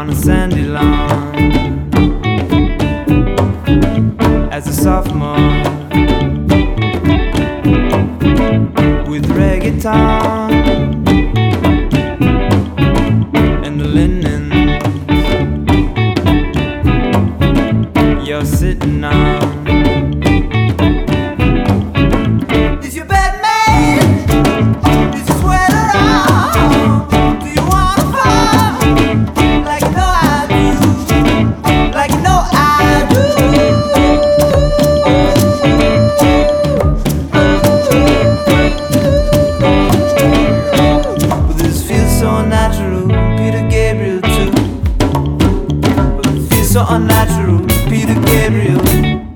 on a sandy lawn as a sophomore with reggaeton and the linen you're sitting on. Is your bed made? Is your sweater on? Do you wanna fall? Like you know I do. Like you know I do. But this feels so unnatural, Peter Gabriel too. But it feels so unnatural, Peter Gabriel.